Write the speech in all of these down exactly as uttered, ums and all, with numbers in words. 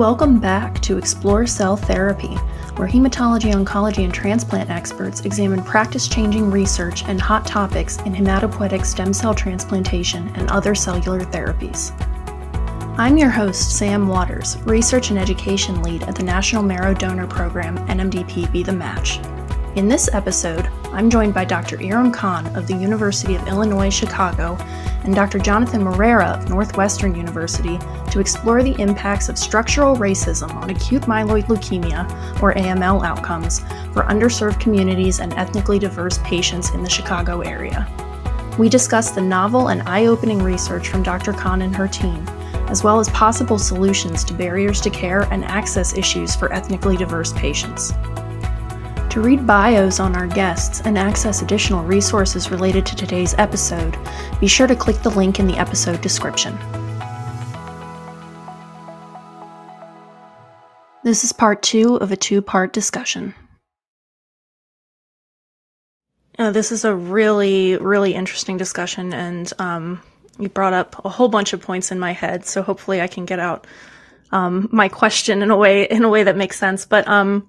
Welcome back to Explore Cell Therapy, where hematology, oncology, and transplant experts examine practice-changing research and hot topics in hematopoietic stem cell transplantation and other cellular therapies. I'm your host, Sam Waters, Research and Education Lead at the National Marrow Donor Program, N M D P Be the Match. In this episode, I'm joined by Doctor Iram Khan of the University of Illinois Chicago and Doctor Jonathan Morera of Northwestern University to explore the impacts of structural racism on acute myeloid leukemia, or A M L, outcomes for underserved communities and ethnically diverse patients in the Chicago area. We discuss the novel and eye-opening research from Doctor Khan and her team, as well as possible solutions to barriers to care and access issues for ethnically diverse patients. To read bios on our guests and access additional resources related to today's episode, be sure to click the link in the episode description. This is part two of a two-part discussion. Uh, this is a really, really interesting discussion, and um, you brought up a whole bunch of points in my head, so hopefully I can get out um, my question in a way in a way that makes sense. But um,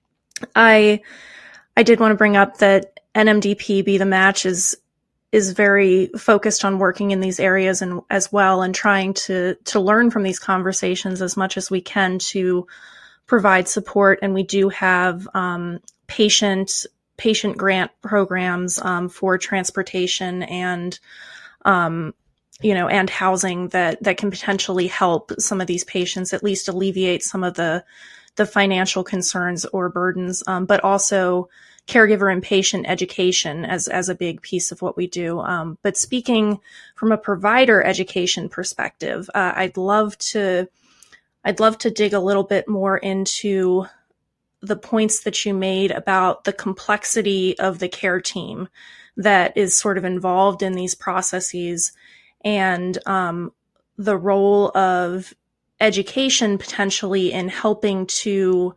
I I did want to bring up that N M D P Be the Match is is very focused on working in these areas and as well, and trying to to learn from these conversations as much as we can to provide support. And we do have um, patient patient grant programs um, for transportation and um, you know and housing that that can potentially help some of these patients, at least alleviate some of the the financial concerns or burdens, um, but also caregiver and patient education as, as a big piece of what we do. Um, but speaking from a provider education perspective, uh, I'd love to, I'd love to dig a little bit more into the points that you made about the complexity of the care team that is sort of involved in these processes, and um, the role of education potentially in helping to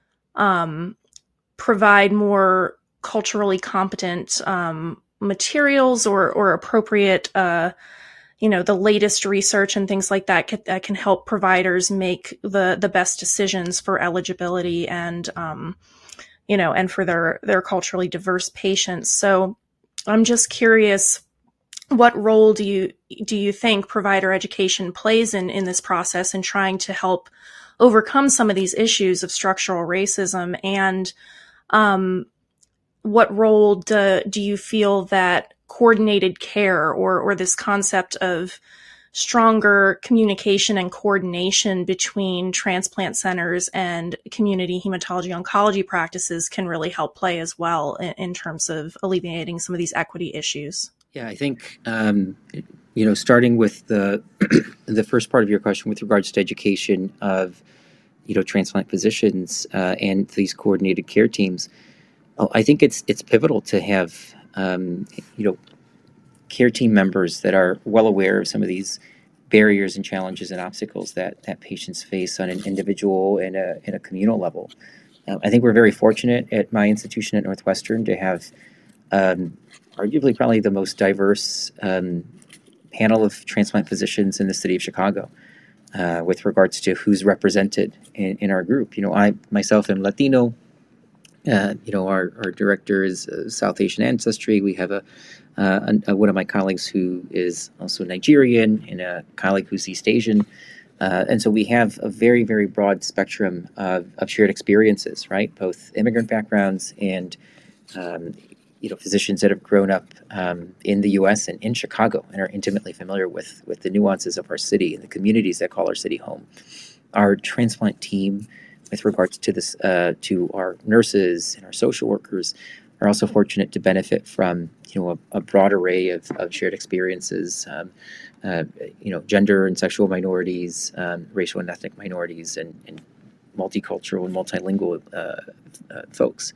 um, provide more culturally competent um, materials or or appropriate, uh, you know, the latest research and things like that can, that can help providers make the the best decisions for eligibility and um, you know and for their their culturally diverse patients. So I'm just curious, what role do you do you think provider education plays in, in this process in trying to help overcome some of these issues of structural racism? And um, what role do, do you feel that coordinated care or, or this concept of stronger communication and coordination between transplant centers and community hematology oncology practices can really help play as well in, in terms of alleviating some of these equity issues? Yeah, I think, um, you know, starting with the the first part of your question with regards to education of, you know, transplant physicians uh, and these coordinated care teams, oh, I think it's it's pivotal to have, um, you know, care team members that are well aware of some of these barriers and challenges and obstacles that, that patients face on an individual and a, and a communal level. Uh, I think we're very fortunate at my institution at Northwestern to have um, arguably probably the most diverse um, panel of transplant physicians in the city of Chicago uh, with regards to who's represented in, in our group. You know, I myself am Latino. Uh, you know, our, our director is uh, South Asian ancestry. We have a, uh, a one of my colleagues who is also Nigerian and a colleague who's East Asian. Uh, and so we have a very, very broad spectrum of, of shared experiences, right? Both immigrant backgrounds and um, you know, physicians that have grown up um, in the U S and in Chicago and are intimately familiar with with the nuances of our city and the communities that call our city home. Our transplant team, with regards to this, uh, to our nurses and our social workers, are also fortunate to benefit from, you know, a, a broad array of, of shared experiences, um, uh, you know, gender and sexual minorities, um, racial and ethnic minorities, and, and multicultural and multilingual uh, uh, folks.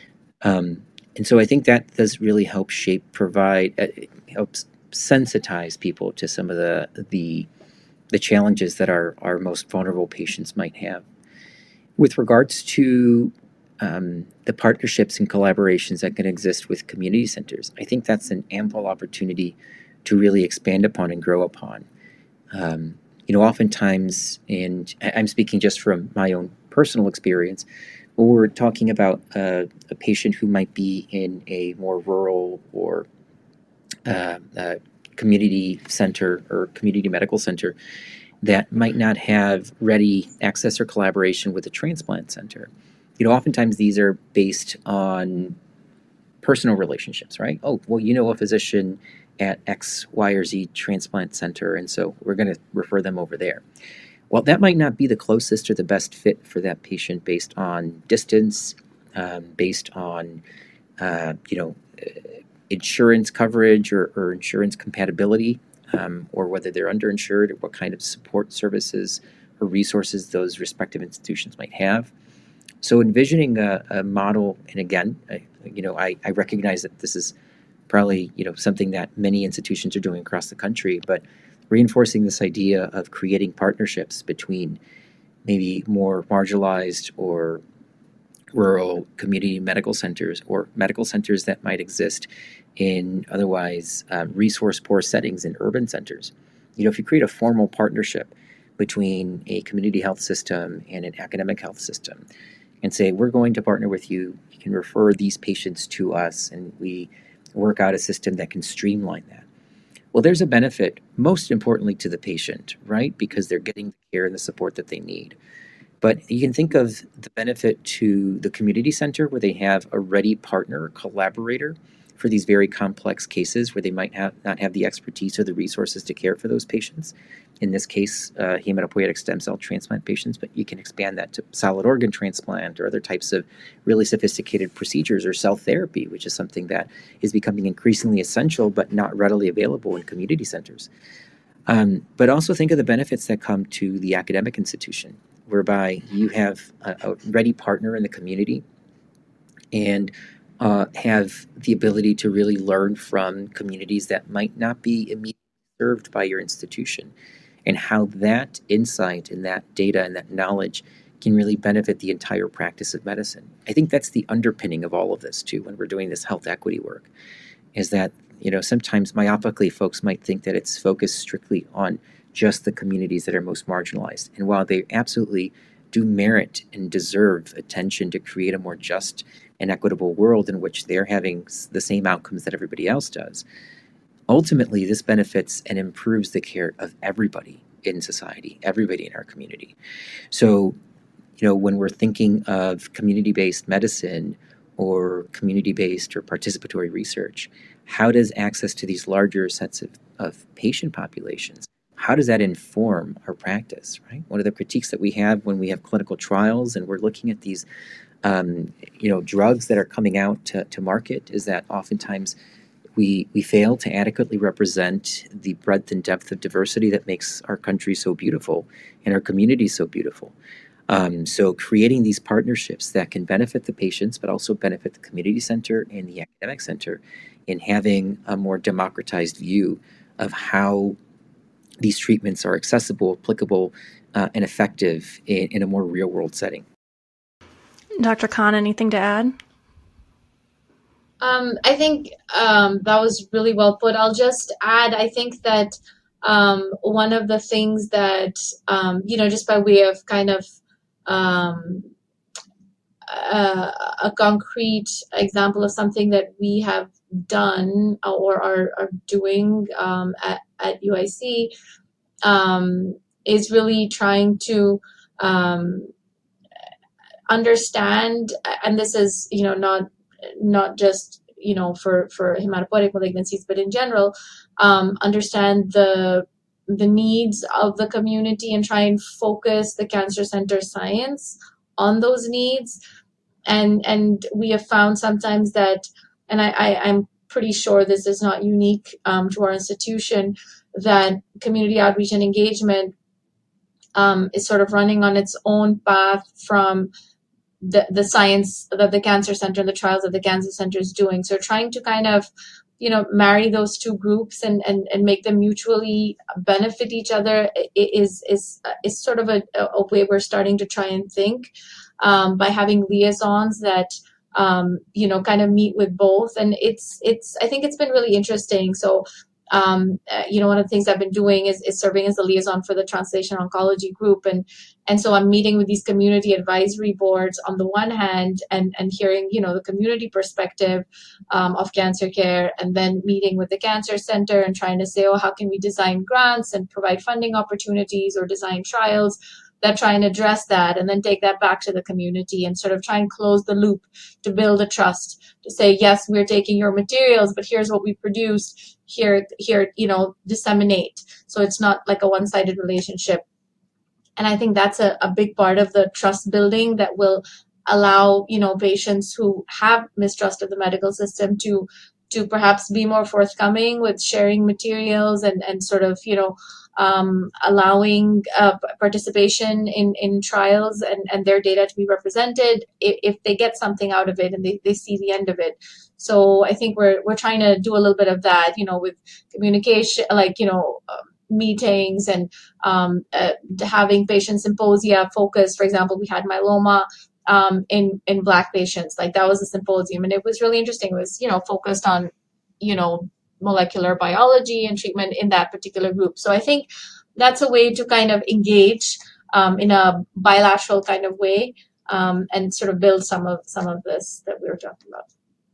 Um, And so I think that does really help shape, provide, uh, helps sensitize people to some of the the, the challenges that our, our most vulnerable patients might have. With regards to um, the partnerships and collaborations that can exist with community centers, I think that's an ample opportunity to really expand upon and grow upon. Um, you know, oftentimes, and I'm speaking just from my own personal experience, when we're talking about uh, a patient who might be in a more rural or uh, uh, community center or community medical center that might not have ready access or collaboration with a transplant center. You know, oftentimes these are based on personal relationships, right? Oh, well, you know a physician at X, Y, or Z transplant center, and so we're going to refer them over there. Well, that might not be the closest or the best fit for that patient based on distance, um, based on, uh, you know, insurance coverage or, or insurance compatibility, um, or whether they're underinsured or what kind of support services or resources those respective institutions might have. So envisioning a, a model, and again, I, you know, I, I recognize that this is probably, you know, something that many institutions are doing across the country, but reinforcing this idea of creating partnerships between maybe more marginalized or rural community medical centers or medical centers that might exist in otherwise um, resource poor settings in urban centers. You know, if you create a formal partnership between a community health system and an academic health system and say, we're going to partner with you, you can refer these patients to us, and we work out a system that can streamline that. Well, there's a benefit, most importantly, to the patient, right? Because they're getting the care and the support that they need. But you can think of the benefit to the community center where they have a ready partner or collaborator for these very complex cases where they might have, not have the expertise or the resources to care for those patients. In this case, uh, hematopoietic stem cell transplant patients, but you can expand that to solid organ transplant or other types of really sophisticated procedures or cell therapy, which is something that is becoming increasingly essential but not readily available in community centers. Um, but also think of the benefits that come to the academic institution, whereby you have a, a ready partner in the community and uh, have the ability to really learn from communities that might not be immediately served by your institution, and how that insight and that data and that knowledge can really benefit the entire practice of medicine. I think that's the underpinning of all of this too when we're doing this health equity work, is that, you know, sometimes myopically folks might think that it's focused strictly on just the communities that are most marginalized. And while they absolutely do merit and deserve attention to create a more just and equitable world in which they're having the same outcomes that everybody else does, ultimately this benefits and improves the care of everybody in society, everybody in our community. So, you know, when we're thinking of community-based medicine or community-based or participatory research, how does access to these larger sets of, of patient populations, how does that inform our practice, right? One of the critiques that we have when we have clinical trials and we're looking at these, um, you know, drugs that are coming out to, to market is that oftentimes we, we fail to adequately represent the breadth and depth of diversity that makes our country so beautiful and our community so beautiful. Um, so creating these partnerships that can benefit the patients, but also benefit the community center and the academic center in having a more democratized view of how these treatments are accessible, applicable, uh, and effective in, in a more real world setting. Doctor Khan, anything to add? Um, I think um, that was really well put. I'll just add, I think that um, one of the things that, um, you know, just by way of kind of um, uh, a concrete example of something that we have done or are, are doing um, at, at U I C um, is really trying to um, understand, and this is, you know, not not just, you know, for, for hematopoietic malignancies, but in general, um, understand the the needs of the community and try and focus the cancer center science on those needs. And and we have found sometimes that, and I, I, I'm pretty sure this is not unique um, to our institution, that community outreach and engagement um, is sort of running on its own path from the, the science that the cancer center and the trials that the cancer center is doing. So trying to kind of, you know, marry those two groups and, and, and make them mutually benefit each other is is is sort of a, a way we're starting to try and think um, by having liaisons that um, you know, kind of meet with both. And it's it's I think it's been really interesting. So um, uh, you know, one of the things I've been doing is, is serving as a liaison for the Translation Oncology group. And, and so I'm meeting with these community advisory boards on the one hand and, and hearing, you know, the community perspective um, of cancer care, and then meeting with the cancer center and trying to say, oh, how can we design grants and provide funding opportunities or design trials that try and address that, and then take that back to the community and sort of try and close the loop to build a trust, to say, yes, we're taking your materials, but here's what we produced, here, here, you know, disseminate. So it's not like a one-sided relationship. And I think that's a, a big part of the trust building that will allow, you know, patients who have mistrust of the medical system to to perhaps be more forthcoming with sharing materials and, and sort of, you know, um, allowing uh, participation in, in trials and, and their data to be represented if, if they get something out of it and they, they see the end of it. So I think we're we're trying to do a little bit of that, you know, with communication, like, you know, um, meetings and um, uh, having patient symposia focus. For example, we had myeloma um, in in Black patients. Like, that was a symposium, and it was really interesting. It was, you know, focused on, you know, molecular biology and treatment in that particular group. So I think that's a way to kind of engage um, in a bilateral kind of way um, and sort of build some of some of this that we were talking about.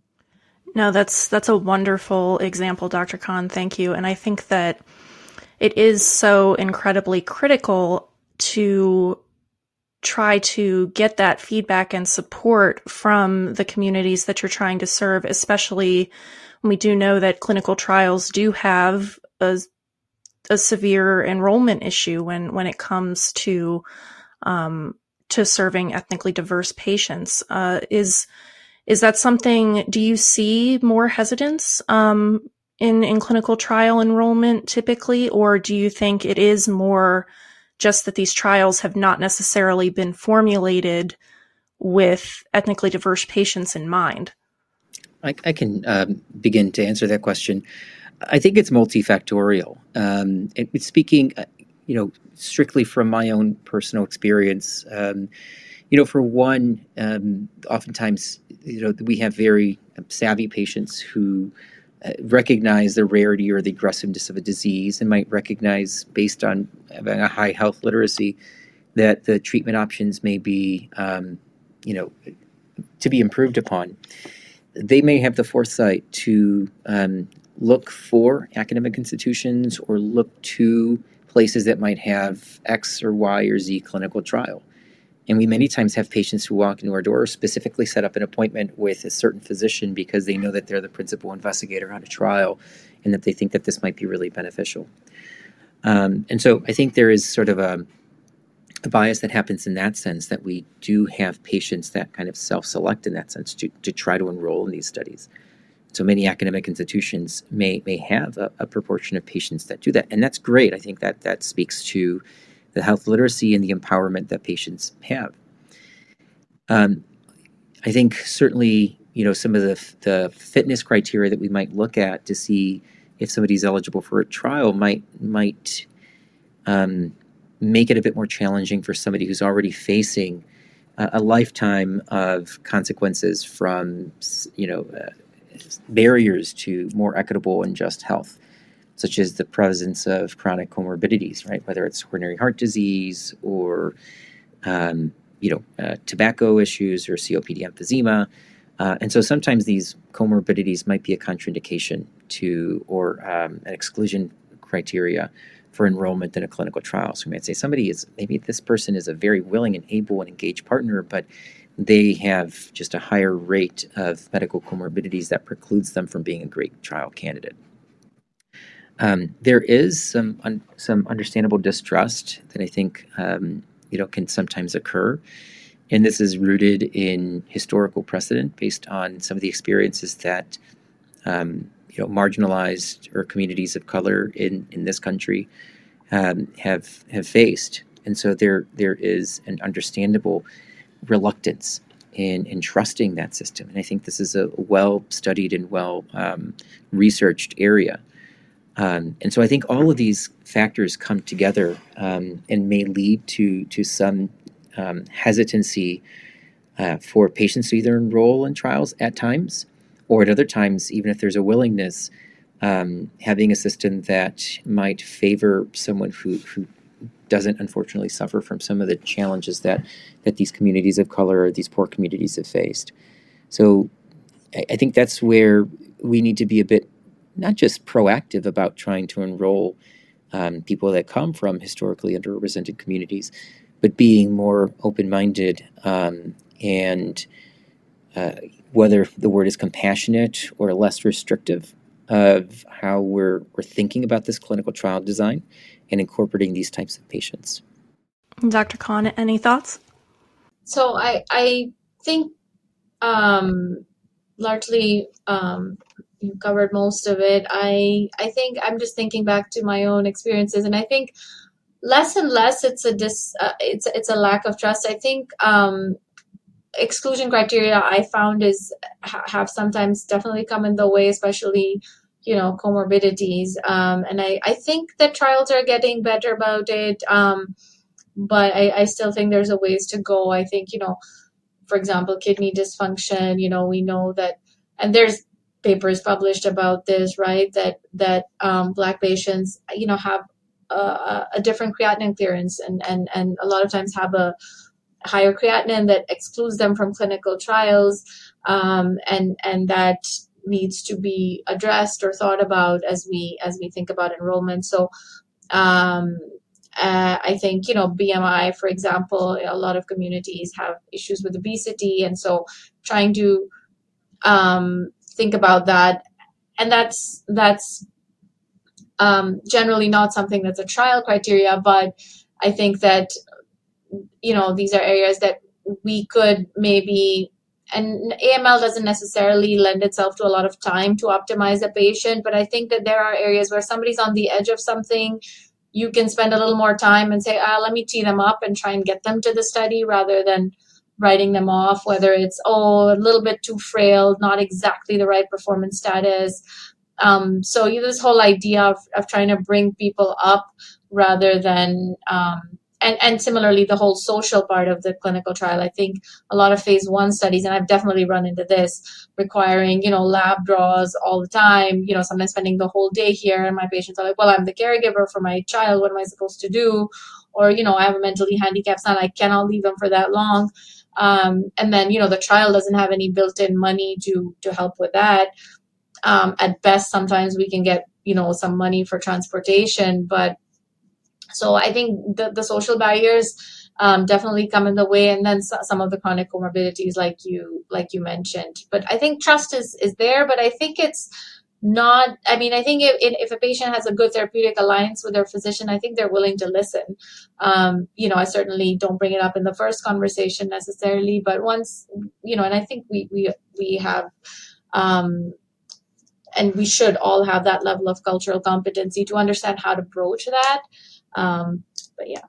No, that's that's a wonderful example, Doctor Khan. Thank you. And I think that it is so incredibly critical to try to get that feedback and support from the communities that you're trying to serve, especially when we do know that clinical trials do have a, a severe enrollment issue when, when it comes to um, to serving ethnically diverse patients. Uh, is is that something? Do you see more hesitance um, in in clinical trial enrollment typically, or do you think it is more just that these trials have not necessarily been formulated with ethnically diverse patients in mind? I, I can um, begin to answer that question. I think it's multifactorial. Um, and speaking, uh, you know, strictly from my own personal experience, um, you know, for one, um, oftentimes, you know, we have very savvy patients who uh, recognize the rarity or the aggressiveness of a disease and might recognize, based on having a high health literacy, that the treatment options may be, um, you know, to be improved upon. They may have the foresight to um, look for academic institutions or look to places that might have X or Y or Z clinical trial. And we many times have patients who walk into our door, specifically set up an appointment with a certain physician because they know that they're the principal investigator on a trial and that they think that this might be really beneficial. Um, and so I think there is sort of a, a bias that happens in that sense, that we do have patients that kind of self-select in that sense to, to try to enroll in these studies. So many academic institutions may may have a, a proportion of patients that do that. And that's great. I think that that speaks to the health literacy and the empowerment that patients have. Um, I think certainly, you know, some of the, the fitness criteria that we might look at to see if somebody's eligible for a trial might might um, make it a bit more challenging for somebody who's already facing a, a lifetime of consequences from, you know, uh, barriers to more equitable and just health, such as the presence of chronic comorbidities, right? Whether it's coronary heart disease or, um, you know, uh, tobacco issues or C O P D emphysema. Uh, and so sometimes these comorbidities might be a contraindication to or um, an exclusion criteria for enrollment in a clinical trial. So we might say somebody is, maybe this person is a very willing and able and engaged partner, but they have just a higher rate of medical comorbidities that precludes them from being a great trial candidate. Um, there is some un, some understandable distrust that I think um, you know can sometimes occur, and this is rooted in historical precedent based on some of the experiences that um, you know marginalized or communities of color in, in this country um, have have faced, and so there there is an understandable reluctance in, in trusting that system, and I think this is a well studied and well um, researched area. Um, and so I think all of these factors come together um, and may lead to to some um, hesitancy uh, for patients to either enroll in trials at times, or at other times, even if there's a willingness, um, having a system that might favor someone who, who doesn't unfortunately suffer from some of the challenges that, that these communities of color or these poor communities have faced. So I, I think that's where we need to be a bit not just proactive about trying to enroll um, people that come from historically underrepresented communities, but being more open-minded um, and uh, whether the word is compassionate or less restrictive of how we're, we're thinking about this clinical trial design and incorporating these types of patients. Doctor Khan, any thoughts? So I I think um, largely um, you covered most of it. I I think I'm just thinking back to my own experiences, and I think less and less it's a dis uh, it's it's a lack of trust. I think um, exclusion criteria I found is ha- have sometimes definitely come in the way, especially you know comorbidities. Um, and I I think that trials are getting better about it. Um, but I, I still think there's a ways to go. I think, you know, for example, kidney dysfunction, you know, we know that, and there's papers published about this, right? That, that um, Black patients, you know, have a, a different creatinine clearance and, and, and a lot of times have a higher creatinine that excludes them from clinical trials. Um, and, and that needs to be addressed or thought about as we, as we think about enrollment. So, um, uh, I think, you know, B M I, for example, a lot of communities have issues with obesity. And so trying to um, think about that. And that's, that's um, generally not something that's a trial criteria, but I think that, you know, these are areas that we could maybe, and A M L doesn't necessarily lend itself to a lot of time to optimize a patient, but I think that there are areas where somebody's on the edge of something. You can spend a little more time and say, ah, let me tee them up and try and get them to the study rather than writing them off, whether it's, oh, a little bit too frail, not exactly the right performance status. Um, so you know, this whole idea of, of trying to bring people up rather than, um, and, and similarly, the whole social part of the clinical trial. I think a lot of phase one studies, and I've definitely run into this, requiring, you know, lab draws all the time, you know, sometimes spending the whole day here. And my patients are like, well, I'm the caregiver for my child. What am I supposed to do? Or, you know, I have a mentally handicapped son. I cannot leave them for that long. Um, and then, you know, the trial doesn't have any built-in money to to help with that. Um, at best, sometimes we can get, you know, some money for transportation, but so I think the, the social barriers um, definitely come in the way, and then so, some of the chronic comorbidities, like you like you mentioned. But I think trust is is there, but I think it's not. I mean, I think if if a patient has a good therapeutic alliance with their physician, I think they're willing to listen. Um, you know, I certainly don't bring it up in the first conversation necessarily, but once you know, and I think we we we have. Um, and we should all have that level of cultural competency to understand how to broach that. Um, but yeah.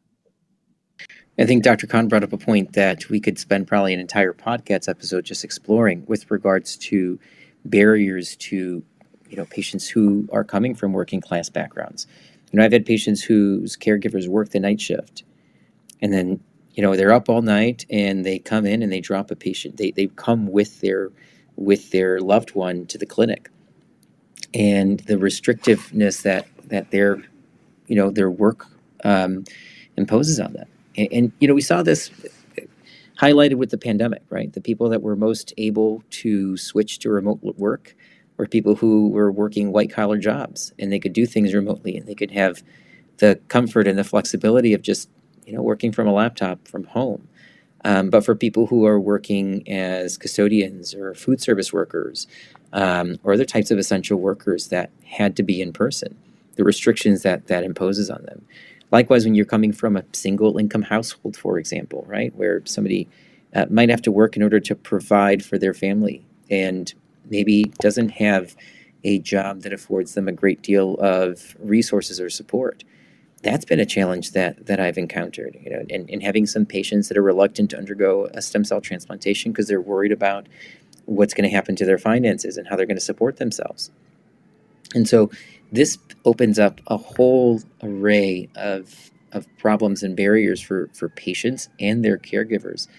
I think Doctor Khan brought up a point that we could spend probably an entire podcast episode just exploring with regards to barriers to, you know, patients who are coming from working class backgrounds. You know, I've had patients whose caregivers work the night shift, and then, you know, they're up all night and they come in and they drop a patient. They they come with their with their loved one to the clinic, and the restrictiveness that that their, you know, their work um, imposes on them. And, and, you know, we saw this highlighted with the pandemic, right? The people that were most able to switch to remote work were people who were working white collar jobs, and they could do things remotely, and they could have the comfort and the flexibility of just, you know, working from a laptop from home. Um, but for people who are working as custodians or food service workers um, or other types of essential workers that had to be in person, the restrictions that that imposes on them. Likewise, when you're coming from a single income household, for example, right, where somebody uh, might have to work in order to provide for their family and maybe doesn't have a job that affords them a great deal of resources or support. That's been a challenge that that I've encountered, you know, and, and having some patients that are reluctant to undergo a stem cell transplantation because they're worried about what's going to happen to their finances and how they're going to support themselves. And so this opens up a whole array of of problems and barriers for, for patients and their caregivers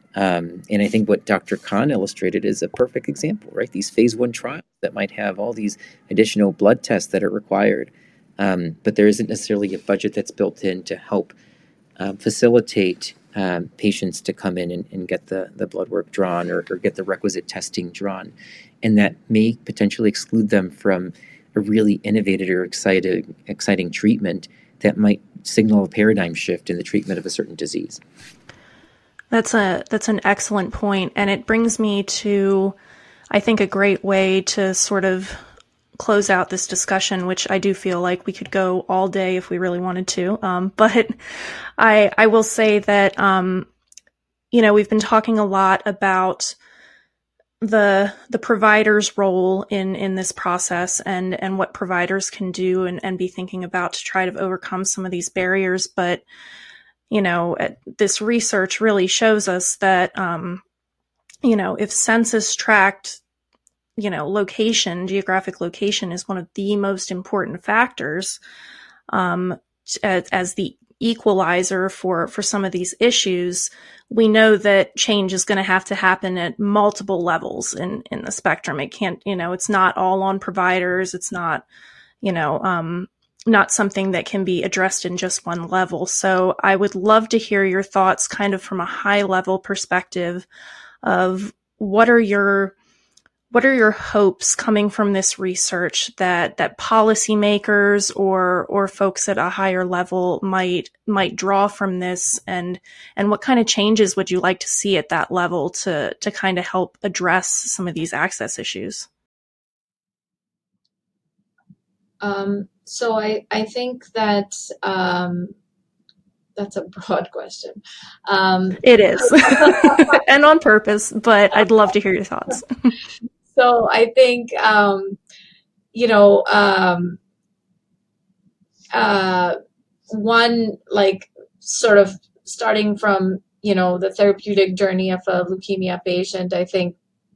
Um, and I think what Doctor Khan illustrated is a perfect example, right? These phase one trials that might have all these additional blood tests that are required, um, but there isn't necessarily a budget that's built in to help um, facilitate um, patients to come in and, and get the, the blood work drawn, or, or get the requisite testing drawn. And that may potentially exclude them from a really innovative or exciting, exciting treatment that might signal a paradigm shift in the treatment of a certain disease. That's a that's an excellent point, and it brings me to, I think, a great way to sort of close out this discussion, which I do feel like we could go all day if we really wanted to. Um, but I I will say that um, you know, we've been talking a lot about the the provider's role in in this process, and and what providers can do and, and be thinking about to try to overcome some of these barriers. But you know, this research really shows us that, um, you know, if census tract, you know, location, geographic location is one of the most important factors, um, as, as the equalizer for, for some of these issues, we know that change is going to have to happen at multiple levels in, in the spectrum. It can't, you know, it's not all on providers. It's not, you know, um, not something that can be addressed in just one level. So I would love to hear your thoughts kind of from a high level perspective of what are your what are your hopes coming from this research that that policymakers or or folks at a higher level might might draw from this, and and what kind of changes would you like to see at that level to to kind of help address some of these access issues? Um, so I, I think that um, that's a broad question. Um, it is, and on purpose, but I'd love to hear your thoughts. So I think, um, you know, um, uh, one, like, sort of starting from, you know, the therapeutic journey of a leukemia patient, I think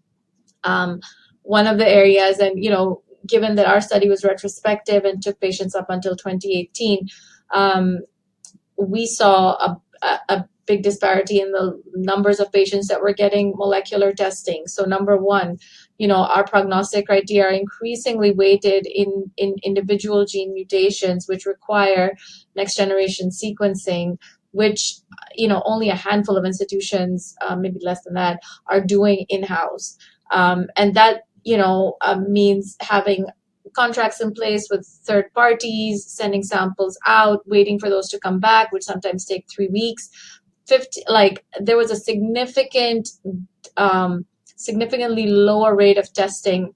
um, one of the areas, and, you know, given that our study was retrospective and took patients up until twenty eighteen, um, we saw a, a, a big disparity in the numbers of patients that were getting molecular testing. So number one, you know, our prognostic criteria are increasingly weighted in, in individual gene mutations, which require next generation sequencing, which, you know, only a handful of institutions, uh, maybe less than that, are doing in-house. Um, and that, you know, uh, means having contracts in place with third parties, sending samples out, waiting for those to come back, which sometimes take three weeks. fifty, like there was a significant, um, significantly lower rate of testing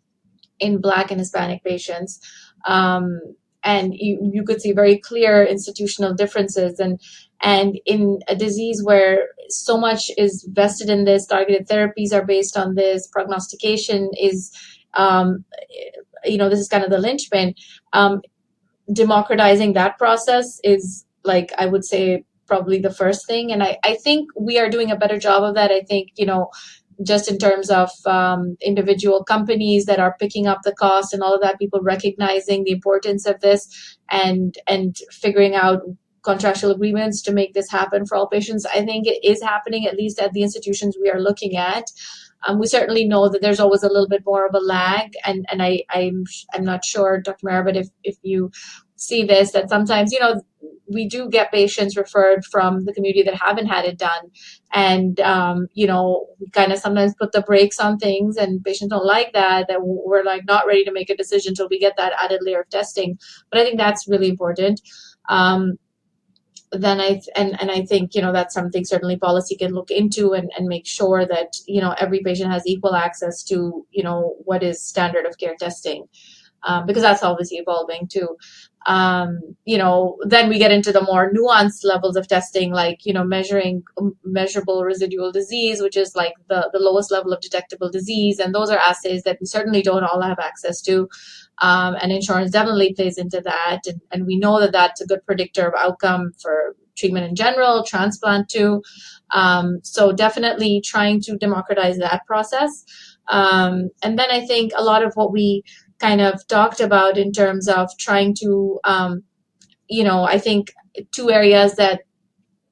in Black and Hispanic patients. Um, and you, you could see very clear institutional differences. And, and in a disease where so much is vested in this, targeted therapies are based on this, prognostication is, um, you know, this is kind of the linchpin. Um, democratizing that process is, like, I would say, probably the first thing. And I, I think we are doing a better job of that. I think, you know, just in terms of um, individual companies that are picking up the cost and all of that, people recognizing the importance of this and and figuring out contractual agreements to make this happen for all patients. I think it is happening, at least at the institutions we are looking at. Um, we certainly know that there's always a little bit more of a lag, and and I I'm I'm not sure, Doctor Mehra, but if if you see this, that sometimes, you know, we do get patients referred from the community that haven't had it done, and um, you know, we kind of sometimes put the brakes on things, and patients don't like that. That we're like not ready to make a decision until we get that added layer of testing. But I think that's really important. Um, then I and and I think, you know, that's something certainly policy can look into and, and make sure that, you know, every patient has equal access to, you know, what is standard of care testing, um, because that's obviously evolving too. Um, you know, then we get into the more nuanced levels of testing, like, you know, measuring measurable residual disease, which is like the, the lowest level of detectable disease. And those are assays that we certainly don't all have access to. Um, and insurance definitely plays into that. And, and we know that that's a good predictor of outcome for treatment in general, transplant too. Um, so definitely trying to democratize that process. Um, and then I think a lot of what we kind of talked about in terms of trying to, um, you know, I think two areas that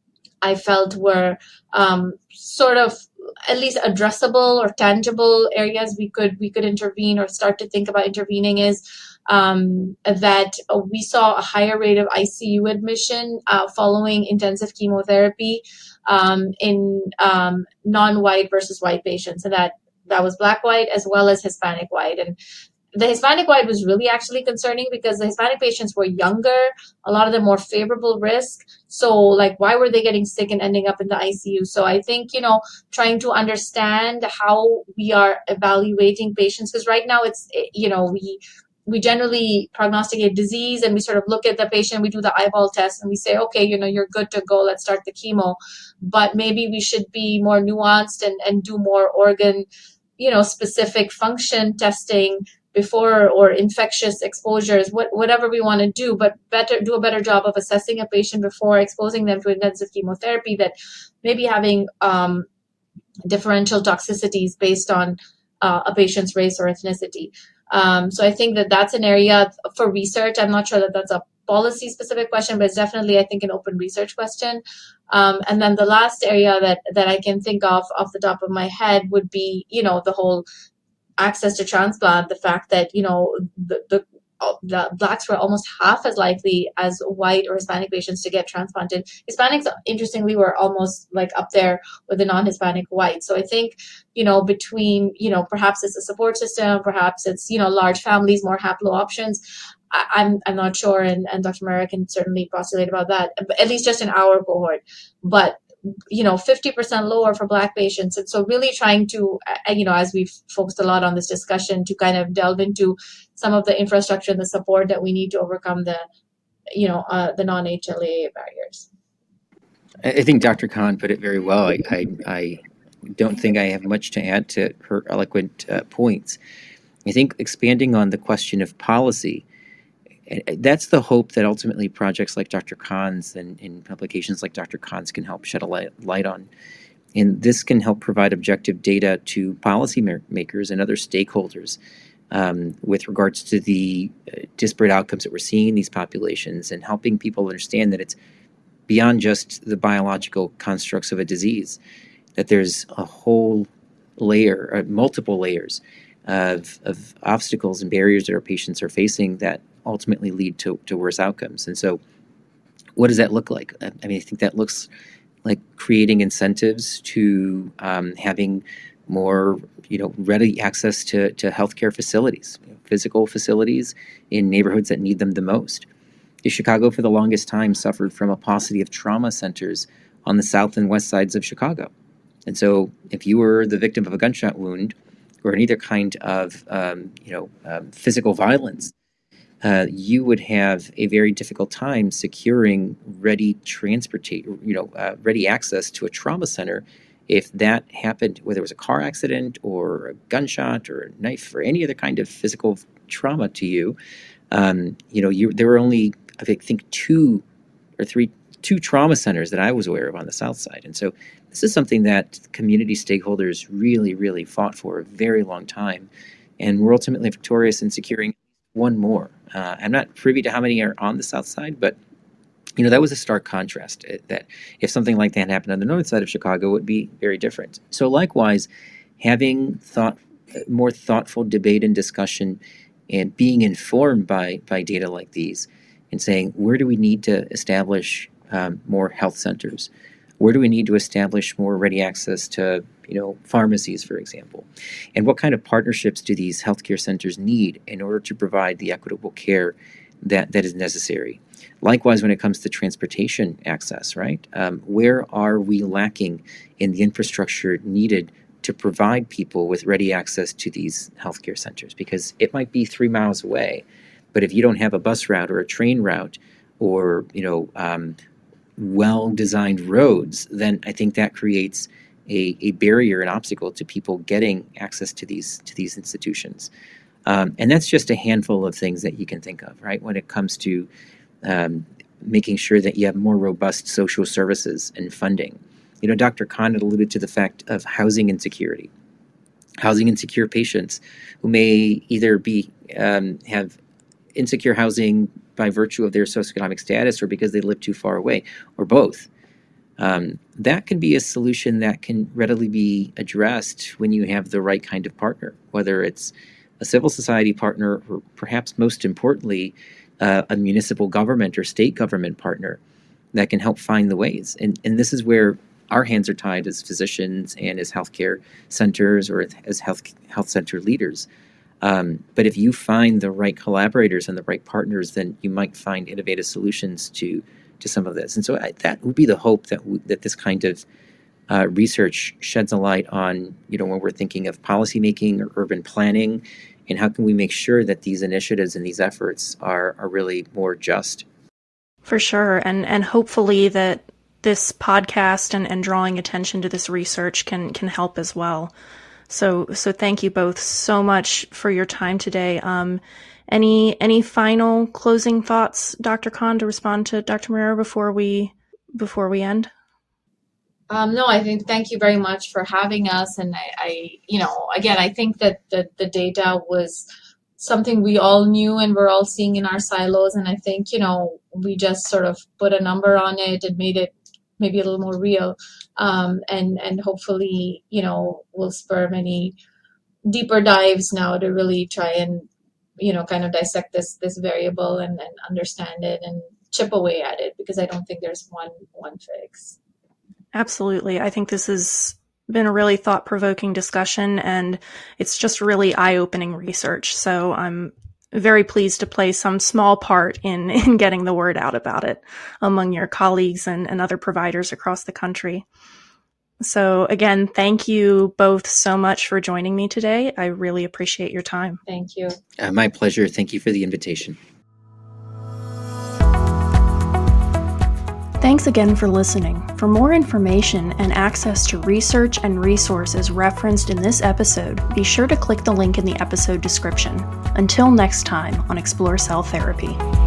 I felt were um, sort of at least addressable or tangible areas we could we could intervene or start to think about intervening is um, that uh, we saw a higher rate of I C U admission uh, following intensive chemotherapy um, in um, non-white versus white patients, and that that was Black white as well as Hispanic white. And the Hispanic white was really actually concerning because the Hispanic patients were younger, a lot of them more favorable risk. So like, why were they getting sick and ending up in the I C U? So I think, you know, trying to understand how we are evaluating patients, because right now it's, you know, we, we generally prognosticate disease and we sort of look at the patient, we do the eyeball test and we say, okay, you know, you're good to go, let's start the chemo. But maybe we should be more nuanced and, and do more organ, you know, specific function testing before, or infectious exposures, what, whatever we want to do, but better do a better job of assessing a patient before exposing them to intensive chemotherapy that may be having um, differential toxicities based on uh, a patient's race or ethnicity. Um, so I think that that's an area for research. I'm not sure that that's a policy specific question, but it's definitely, I think, an open research question. Um, and then the last area that, that I can think of off the top of my head would be, you know, the whole access to transplant, the fact that, you know, the, the, the Blacks were almost half as likely as white or Hispanic patients to get transplanted. Hispanics, interestingly, were almost like up there with the non-Hispanic whites. So I think, you know, between, you know, perhaps it's a support system, perhaps it's, you know, large families, more haplo options. I, I'm I'm not sure, and, and Doctor Mehra can certainly postulate about that, at least just in our cohort. But you know, fifty percent lower for Black patients. And so really trying to, you know, as we've focused a lot on this discussion, to kind of delve into some of the infrastructure and the support that we need to overcome the, you know, uh, the non-H L A barriers. I think Doctor Khan put it very well. I, I, I don't think I have much to add to her eloquent uh, points. I think expanding on the question of policy, that's the hope that ultimately projects like Doctor Khan's and, and publications like Doctor Khan's can help shed a light, light on. And this can help provide objective data to policymakers and other stakeholders um, with regards to the uh, disparate outcomes that we're seeing in these populations, and helping people understand that it's beyond just the biological constructs of a disease, that there's a whole layer, uh, multiple layers of, of obstacles and barriers that our patients are facing that ultimately lead to, to worse outcomes. And so what does that look like? I mean, I think that looks like creating incentives to um, having more, you know, ready access to, to healthcare facilities, you know, physical facilities in neighborhoods that need them the most. Chicago, for the longest time, suffered from a paucity of trauma centers on the south and west sides of Chicago. And so if you were the victim of a gunshot wound or any other kind of, um, you know, um, physical violence, Uh, you would have a very difficult time securing ready transportation, you know, uh, ready access to a trauma center if that happened, whether it was a car accident or a gunshot or a knife or any other kind of physical trauma to you. Um, you know, you, there were only, I think, two or three, two trauma centers that I was aware of on the South Side. And so this is something that community stakeholders really, really fought for a very long time. And we're ultimately victorious in securing one more. Uh, I'm not privy to how many are on the South Side, but you know, that was a stark contrast, that if something like that happened on the north side of Chicago, it would be very different. So likewise, having thought, more thoughtful debate and discussion, and being informed by, by data like these, and saying, where do we need to establish um, more health centers? Where do we need to establish more ready access to, you know, pharmacies, for example? And what kind of partnerships do these healthcare centers need in order to provide the equitable care that, that is necessary? Likewise, when it comes to transportation access, right? Um, where are we lacking in the infrastructure needed to provide people with ready access to these healthcare centers? Because it might be three miles away, but if you don't have a bus route or a train route, or, you know, um, well-designed roads, then I think that creates a, a barrier, an obstacle to people getting access to these to these institutions. Um, and that's just a handful of things that you can think of, right? When it comes to um, making sure that you have more robust social services and funding. You know, Doctor Khan had alluded to the fact of housing insecurity, housing insecure patients who may either be um, have insecure housing by virtue of their socioeconomic status or because they live too far away, or both. Um, that can be a solution that can readily be addressed when you have the right kind of partner, whether it's a civil society partner or perhaps most importantly, uh, a municipal government or state government partner that can help find the ways. And, and this is where our hands are tied as physicians and as healthcare centers or as health, health center leaders. Um, but if you find the right collaborators and the right partners, then you might find innovative solutions to to some of this. And so I, that would be the hope that w- that this kind of uh, research sheds a light on, you know, when we're thinking of policymaking or urban planning, and how can we make sure that these initiatives and these efforts are are really more just. For sure. And and hopefully that this podcast and, and drawing attention to this research can can help as well. So so thank you both so much for your time today. Um, any any final closing thoughts, Doctor Khan, to respond to Doctor Marrero before we before we end? Um, no, I think thank you very much for having us. And I, I you know, again, I think that the, the data was something we all knew and we're all seeing in our silos. And I think, you know, we just sort of put a number on it and made it maybe a little more real. Um, and, and hopefully, you know, will spur many deeper dives now to really try and, you know, kind of dissect this, this variable and, and understand it and chip away at it, because I don't think there's one, one fix. Absolutely. I think this has been a really thought-provoking discussion, and it's just really eye-opening research. So I'm very pleased to play some small part in, in getting the word out about it among your colleagues and, and other providers across the country. So again, thank you both so much for joining me today. I really appreciate your time. Thank you. Uh, my pleasure. Thank you for the invitation. Thanks again for listening. For more information and access to research and resources referenced in this episode, be sure to click the link in the episode description. Until next time on Explore Cell Therapy.